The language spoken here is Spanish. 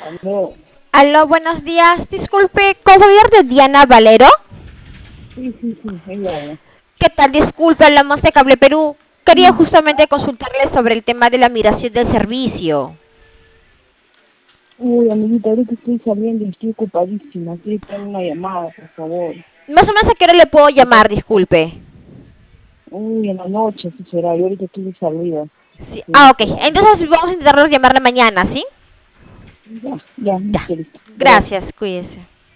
Aló, Aló, buenos días. Disculpe, ¿con favor de Diana Valero? sí, ella habla. ¿Qué tal? Disculpe, hablamos de Cable Perú. Quería Mm. justamente consultarle sobre el tema de la migración del servicio. Uy, amiguita, ahorita estoy saliendo y estoy ocupadísima. Quiero tener una llamada, por favor. Más o menos a qué hora le puedo llamar, disculpe. Uy, en la noche, si será. Yo ahorita estoy de salida. Sí. Sí, Ah, ok. Entonces vamos a intentar llamarle mañana, ¿sí? ya, Ya. listo, listo. Gracias. Gracias, cuídese.